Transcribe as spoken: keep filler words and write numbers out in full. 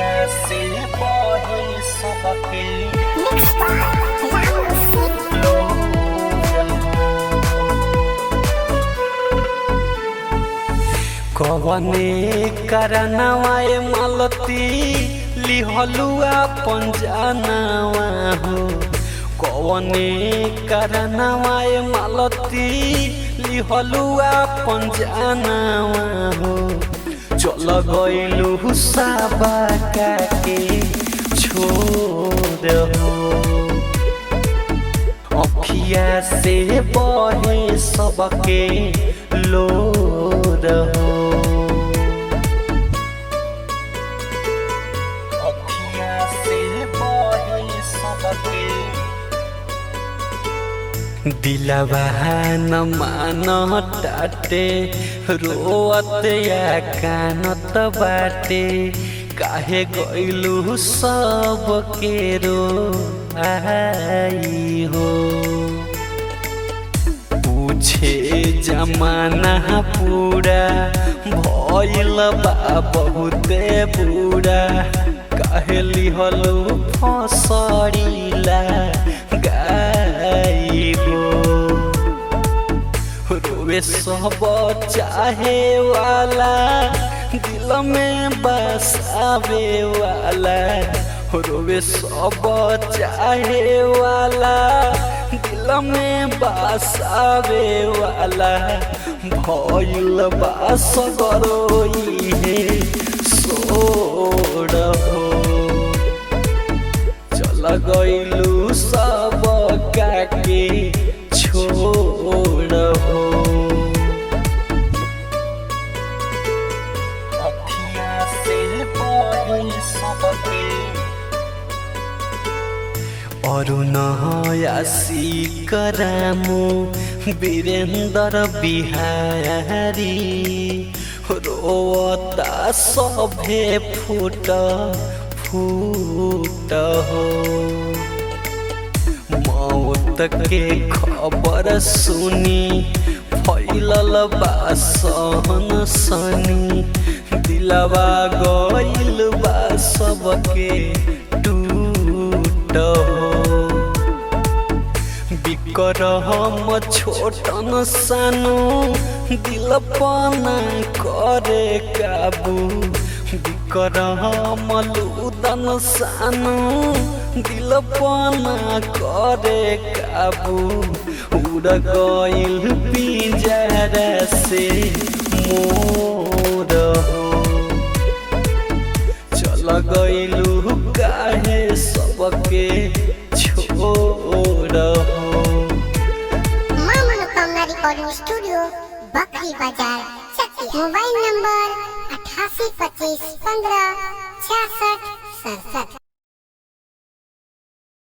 अखिया से बहे सबके Mixed by Ramu Singh. कवने करनवाए मालती लिहलुआ पंजानवा हो कवने करनवाए मालती लिहलुआ पंजानवा हो चल गइलु साबा के छोड़ हो अखिया से बहे सबके लोर हो अखिया से बहे सबके दिलवा न मान टाटे रोअत या कानत बाटे काहे गइलु सबके रो आई हो पूछे जमाना पूरा भइल बा बहुते बुरा काहे लिहलु फसरिला गाई हो रोवे सब चाहे वाला दिल में बसावे वाला रोवे सब चाहे वाला दिल में बसावे वाला भइल बा सगरोई है सोड़ हो चल गइलु सब काके छोड़ हो अखिया से बहे सबके अरुण आसी करामु वीरेंद्र बिहारी रोता सभे फूट फूट हो मौत के खबर सुनी फैलल बा सहन सनी दिलवा गइल बा सबके टूट हो बिकरम छोटन सानो दिल पना करे काबू बिकरम लुदन सानो दिल पना करे काबू उड़ गइल पिंजरा से मोर हो चल गइलु काहे सबके छोड़ हो मां मनोकामना रिकॉर्डिंग स्टूडियो बकरी बाजार चकिया। मोबाइल नंबर अठासी पच्चीस पंद्रह छियासठ सड़सठ।